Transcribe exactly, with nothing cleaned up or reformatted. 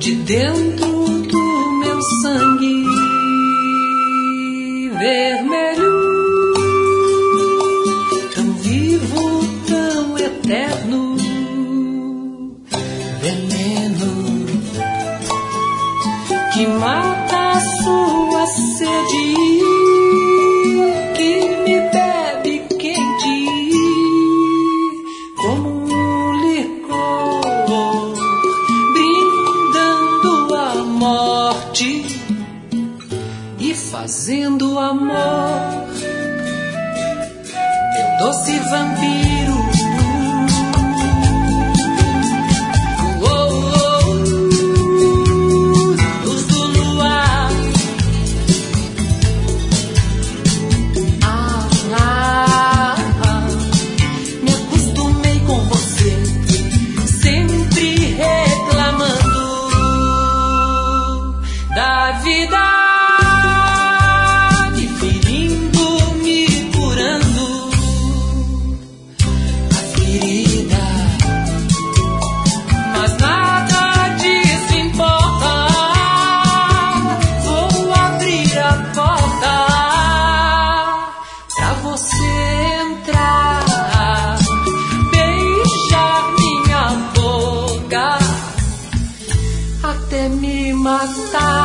de dentro do meu sangue vermelho, tão vivo, tão eterno, veneno que mata a sua sede, que me bebe quente como um licor, brindando a morte e fazendo amor, meu doce vampiro. Oh, oh, luz do luar. Ah, ah, ah, me acostumei com você, sempre reclamando da vida. Até me matar.